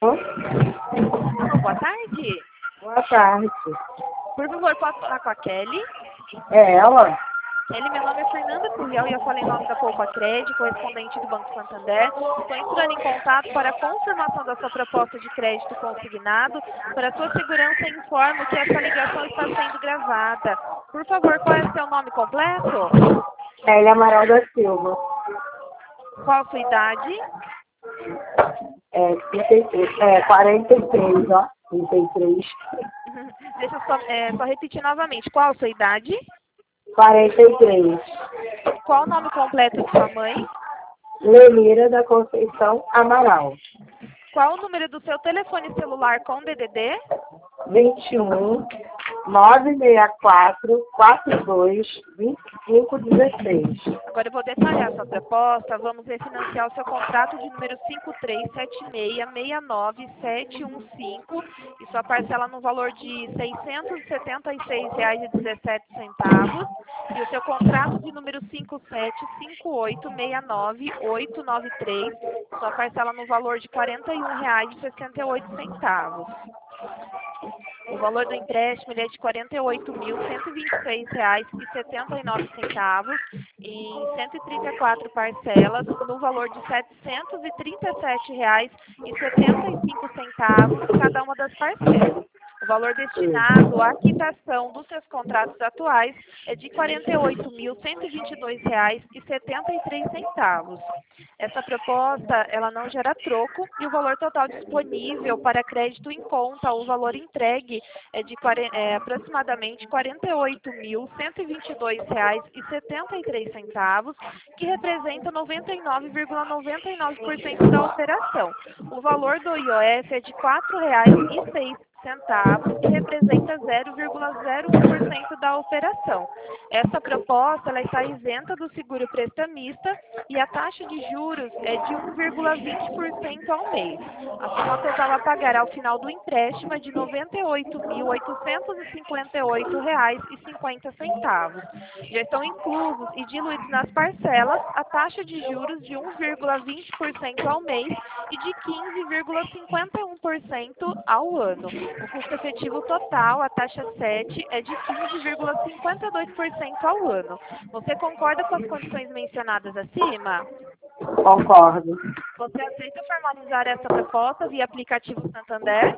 Boa tarde. Boa tarde. Por favor, posso falar com a Kelly? É ela? Kelly, meu nome é Fernanda Purriel e eu falo em nome da Poupa Crédito, correspondente do Banco Santander. Estou entrando em contato para a confirmação da sua proposta de crédito consignado. Para a sua segurança, informo que essa ligação está sendo gravada. Por favor, qual é o seu nome completo? Célia Amaral da Silva. Qual a sua idade? 43, ó. 33. Deixa eu só repetir novamente. Qual a sua idade? 43. Qual o nome completo de sua mãe? Lenira da Conceição Amaral. Qual o número do seu telefone celular com DDD? 21 964 42 25 16. Agora eu vou detalhar sua proposta. Vamos refinanciar o seu contrato de número 5376697715 e sua parcela no valor de R$ 676,17. E o seu contrato de número 575869893, sua parcela no valor de R$ 41,68. O valor do empréstimo ele é de R$ 48.126,79 em 134 parcelas, no valor de R$ 737,75 cada uma das parcelas. O valor destinado à quitação dos seus contratos atuais é de R$ 48.122,73. Essa proposta, ela não gera troco e o valor total disponível para crédito em conta, o valor entregue é de aproximadamente R$ 48.122,73, que representa 99,99% da operação. O valor do IOF é de R$ 4,06, que representa 0,01% da operação. Essa proposta ela está isenta do seguro prestamista e a taxa de juros é de 1,20% ao mês. A soma total a pagar ao final do empréstimo é de R$ 98.858,50. Já estão inclusos e diluídos nas parcelas a taxa de juros de 1,20% ao mês e de 15,51% ao ano. O custo efetivo total, a taxa 7, é de 15,52% ao ano. Você concorda com as condições mencionadas acima? Concordo. Você aceita formalizar essa proposta via aplicativo Santander?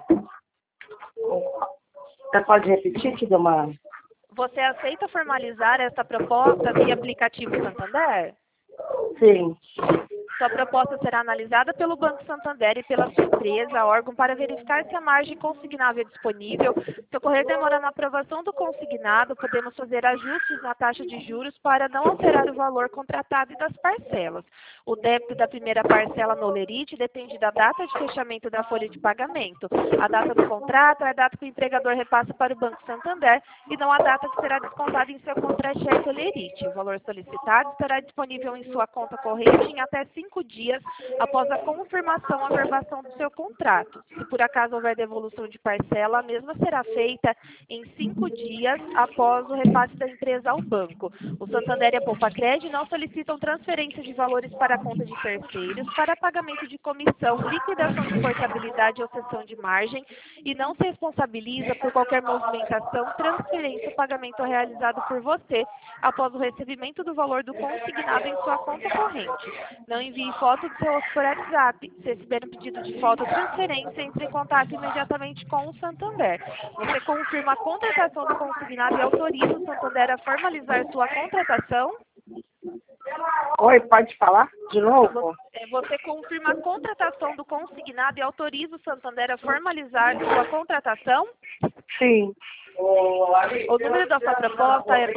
Você pode repetir que deu uma... Você aceita formalizar essa proposta via aplicativo Santander? Sim. Sua proposta será analisada pelo Banco Santander e pela sua empresa, órgão, para verificar se a margem consignável é disponível. Se ocorrer demora na aprovação do consignado, podemos fazer ajustes na taxa de juros para não alterar o valor contratado e das parcelas. O débito da primeira parcela no Olerite depende da data de fechamento da folha de pagamento. A data do contrato é a data que o empregador repassa para o Banco Santander e não a data que será descontada em seu contra-cheque Olerite. O valor solicitado estará disponível em sua conta corrente em até 5 dias após a confirmação ou averbação do seu contrato. Se por acaso houver devolução de parcela, a mesma será feita em 5 dias após o repasse da empresa ao banco. O Santander e a Poupa Crédito não solicitam transferência de valores para a conta de terceiros, para pagamento de comissão, liquidação de portabilidade ou cessão de margem e não se responsabiliza por qualquer movimentação, transferência ou pagamento realizado por você após o recebimento do valor do consignado em sua conta corrente. Não envie foto do seu por WhatsApp. Se receber um pedido de foto ou transferência, entre em contato imediatamente com o Santander. Você confirma a contratação do consignado e autoriza o Santander a formalizar sua contratação? Oi, pode falar de novo? Você confirma a contratação do consignado e autoriza o Santander a formalizar sua contratação? Sim. O número da sua proposta é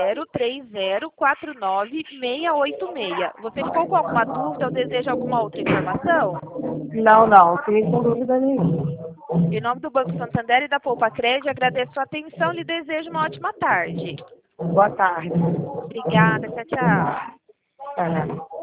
2030496686. Você ficou com alguma dúvida ou deseja alguma outra informação? Não, fiquei com dúvida nenhuma. Em nome do Banco Santander e da Poupa Crédito, agradeço a atenção e lhe desejo uma ótima tarde. Boa tarde. Obrigada, tchau, tchau. Tá.